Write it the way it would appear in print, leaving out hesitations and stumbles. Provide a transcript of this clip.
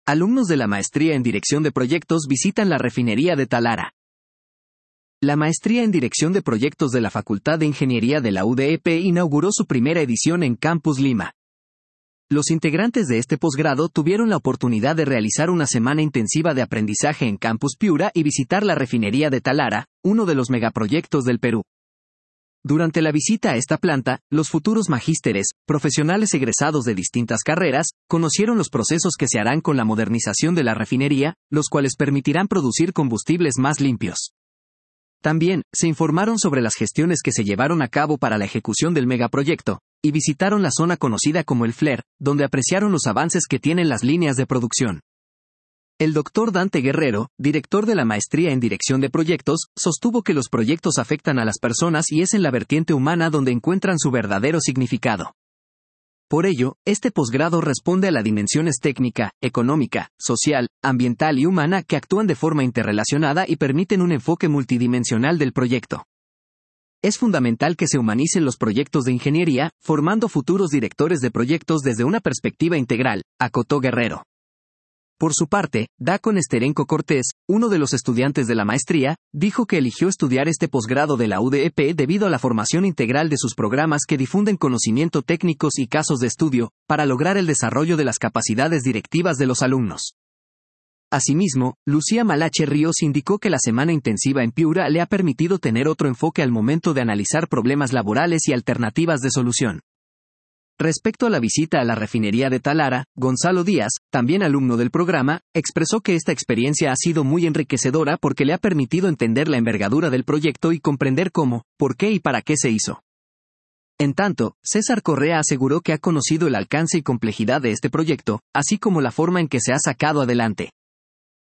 Alumnos de la Maestría en Dirección de Proyectos visitan la refinería de Talara. La Maestría en Dirección de Proyectos de la Facultad de Ingeniería de la UDEP inauguró su primera edición en Campus Lima. Los integrantes de este posgrado tuvieron la oportunidad de realizar una semana intensiva de aprendizaje en Campus Piura y visitar la refinería de Talara, uno de los megaproyectos del Perú. Durante la visita a esta planta, los futuros magísteres, profesionales egresados de distintas carreras, conocieron los procesos que se harán con la modernización de la refinería, los cuales permitirán producir combustibles más limpios. También, se informaron sobre las gestiones que se llevaron a cabo para la ejecución del megaproyecto, y visitaron la zona conocida como el FLER, donde apreciaron los avances que tienen las líneas de producción. El doctor Dante Guerrero, director de la Maestría en Dirección de Proyectos, sostuvo que los proyectos afectan a las personas y es en la vertiente humana donde encuentran su verdadero significado. Por ello, este posgrado responde a las dimensiones técnica, económica, social, ambiental y humana que actúan de forma interrelacionada y permiten un enfoque multidimensional del proyecto. Es fundamental que se humanicen los proyectos de ingeniería, formando futuros directores de proyectos desde una perspectiva integral, acotó Guerrero. Por su parte, Dacon Esterenco Cortés, uno de los estudiantes de la maestría, dijo que eligió estudiar este posgrado de la UDEP debido a la formación integral de sus programas que difunden conocimiento técnicos y casos de estudio, para lograr el desarrollo de las capacidades directivas de los alumnos. Asimismo, Lucía Malache Ríos indicó que la semana intensiva en Piura le ha permitido tener otro enfoque al momento de analizar problemas laborales y alternativas de solución. Respecto a la visita a la refinería de Talara, Gonzalo Díaz, también alumno del programa, expresó que esta experiencia ha sido muy enriquecedora porque le ha permitido entender la envergadura del proyecto y comprender cómo, por qué y para qué se hizo. En tanto, César Correa aseguró que ha conocido el alcance y complejidad de este proyecto, así como la forma en que se ha sacado adelante.